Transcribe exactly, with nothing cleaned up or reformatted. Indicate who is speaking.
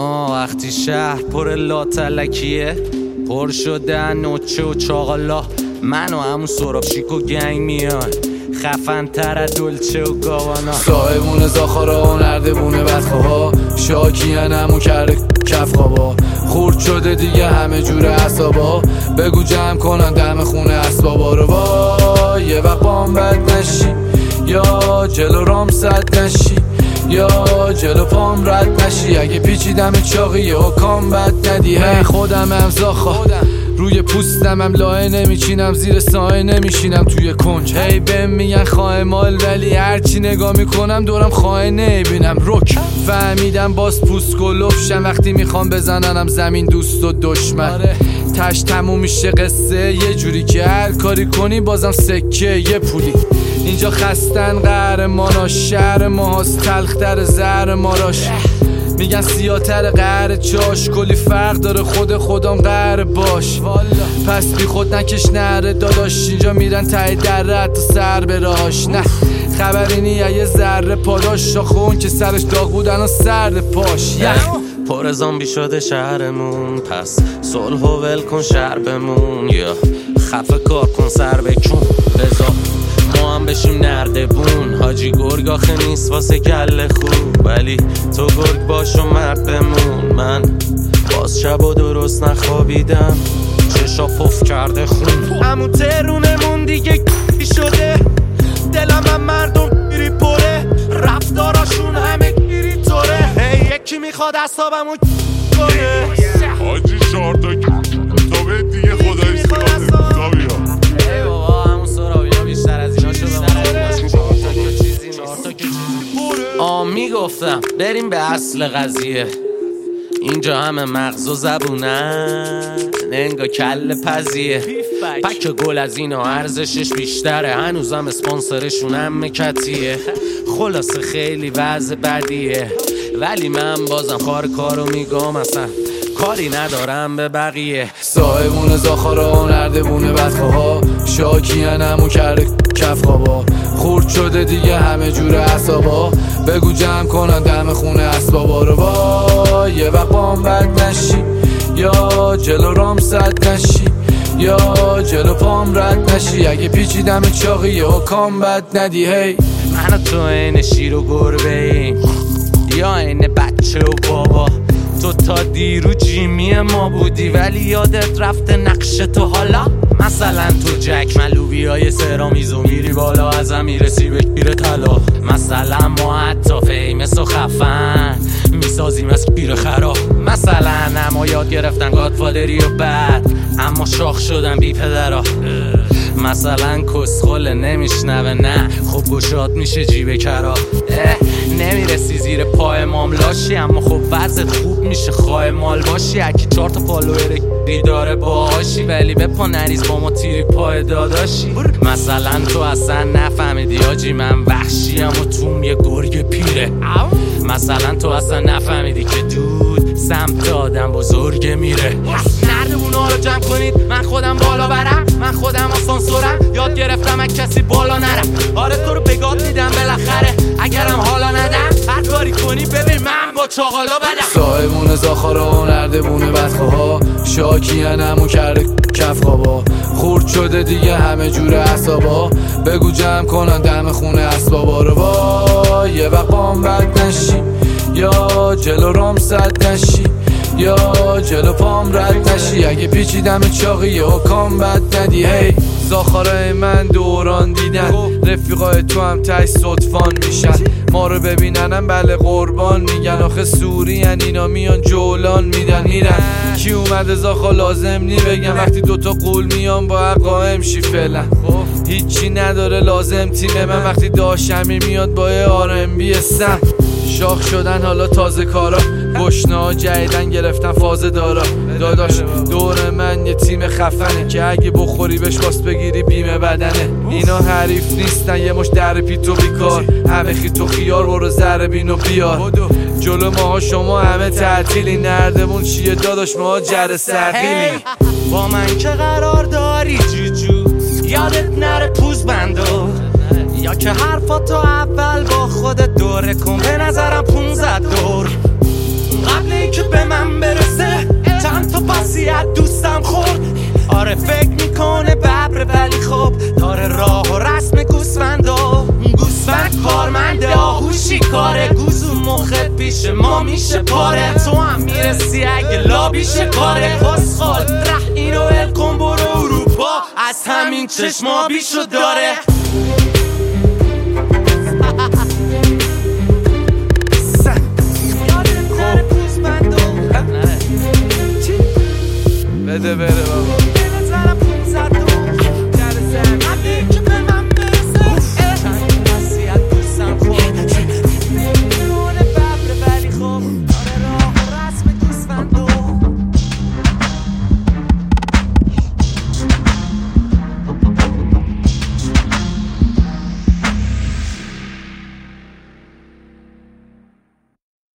Speaker 1: آه وقتی شهر پر لاتلکیه، پر شده نوچه و چاقالا، من و همون سراب شیک و گنگ میان، خفن تر دلچه و گاوانا.
Speaker 2: صاحبون زاخارا و نردبونه بدخواه، شاکیان همون کرده کف خوابا، خورد شده دیگه همه جور عصابا، بگو جمع کنن دم خونه اسبابا رو. وای یه وقت بام بد نشی، یا جلو رام صد نشی، یا جلو پام رد نشی، اگه پیچیدم چاقیه و کام بد ندی. هی خودم هم زاخا، روی پوستم هم لایه نمیچینم، زیر سایه نمیشینم توی کنج. هی بهم میگن خواه مال، ولی هرچی نگاه میکنم دورم خواه نمیبینم. رک فهمیدم باز پوست گلوفشم، وقتی میخوام بزننم زمین دوست و دشمن. تش تموم میشه قصه یه جوری که هر کاری کنی بازم سکه یه پولی. اینجا خستن قهرماناش، شهر ما هست تلختر زهر ماراش، میگن سیاتر قهر چاش، کلی فرق داره خود خودم قهر باش. پس بی خود نکش نره داداش، اینجا میرن ته در تا سر براش. نه خبری نیه یه ذره پاداش، شاخه اون که سرش داغ بود الان سرد پاش. یخ
Speaker 1: پر زامبی شده شهرمون، پس صلح و ول کن شهر بمون، یا خفه کار کن سر بکن بزا ما هم بشیم نردبون. حاجی گرگ آخه نیست واسه گله خوب، ولی تو گرگ باش و مرد بمون. من باز شب و درست نخوابیدم، چشا پف کرده خون، همون ترونمون دیگه گی شده، دلم هم مردم گیری پره، رفتاراشون همه گیری طوره. هی یکی میخواد اصابمو کنه،
Speaker 3: حاجی چهارتا تا به دیگه خدایی سیاده تا بیا.
Speaker 1: ای بابا همون سرابی ها بیشتر از اینا شده، آه میگفتم بریم به اصل قضیه، اینجا همه مغز و زبونن، انگا کل پزیه، پک گل از اینا ارزشش بیشتره، هنوزم اسپانسرشون هم مکتیه. خلاصه خیلی وضع بدیه، ولی من بازم کار کارو میگم، اصلا کاری ندارم به بقیه.
Speaker 2: صاحبون زاخارا و نردبونه بدخواه، شاکیان همون کرده کف خوابا، خورد شده دیگه همه جور عصابا، بگو جمع کنن دم خونه اسبابا رو. وای یه وقت بام بد نشی، یا جلو رام صد نشی، یا جلو پام رد نشی، اگه پیچیدم چاقیه و کام بد ندی. هی
Speaker 1: من و تو این شیر و گربه ایم، یا این بچه و بابا، تو تا دیرو جیمی ما بودی ولی یادت رفته نقش تو. حالا مثلا تو جک ملوبی های سرامیزو میری بالا، ازم میرسی به گیر طلا. مثلا ما حتی فیمس و خفن میسازیم از گیر خراب، مثلا اما یاد گرفتن گادفادری و بد، اما شاخ شدن بی پدرها. مثلا کسخل نمیشنوه، نه خب گشاد میشه جیب کرا، نمیرسی زیر پای ماملاشی، اما خب وضعت خوب میشه خواه مال باشی. اکی چار تا فالوور داره باهاشی، ولی به پا نریز با ما تیری پای داداشی. مثلا تو اصلا نفهمیدی آجی من وحشیم و توم یه گرگ پیره، مثلا تو اصلا نفهمیدی که دود سمت آدم بزرگ میره. نردبونا رو جمع کنید، من خودم بالا برم، من خودم آسانسورم، یاد گرفتم اگه کسی بالا نرم. آره تو رو بگاد میدم بالاخره، اگرم حالا ندم هر کاری کنی ببین من با چاقالا بدم.
Speaker 2: صاحبون زاخارا و نردبونه بدخواه، شاکیان همون کرده کف خوابا، خورد شده دیگه همه جور عصابا، بگو جمع کنن دم خونه اسبابا رو. وای یه وقت بام بد نشی، یا جلو رام صد نشی، یا جلو پام رد نشی، اگه پیچیدم چاقیه و کام بد ندی. هی زاخارای من دوران دیدن، رفیقای تو هم تای صدفان میشن، ما رو ببیننم بله قربان میگن، آخه سوری هن اینا میان جولان میدن میرن. کی اومده زاخا لازم نی بگم، وقتی دوتا قول میان با قائم شی فعلا، هیچی نداره لازم تیم من، وقتی داشمی میاد با آر ام بی سم. شاخ شدن حالا تازه کارا، گشنا جدیدن گرفتن فاز دارا. داداش دور من یه تیم خفنه که اگه بخوری بهش واس بگیری بیمه بدنه. اینا حریف نیستن یه مش در پیتو بیکار، همه خیت و خیار برو زر بین و بیار. جلو ماها شما همه تعطیلی، نردمون چیه داداش ما جر سقیلی.
Speaker 1: با من که قرار داری جوجو، یادت نره پوز بندو، یا که حرفاتو اول با خودت دوره کن، به نظرم پونزد دور. قبل ای که به من برسه چند تا پسی از دوستم خورد. آره فکر میکنه ببره ولی خب داره راه و رسم گوسفندا. گوسفند کارمنده آهوشی کاره، گوزو مخت پیش ما میشه پاره. تو هم میرسی اگه لابیشه کاره. خسخال ره اینو ول کن برو اروپا، از همین چشما بیشو داره.
Speaker 2: بده بره بابا.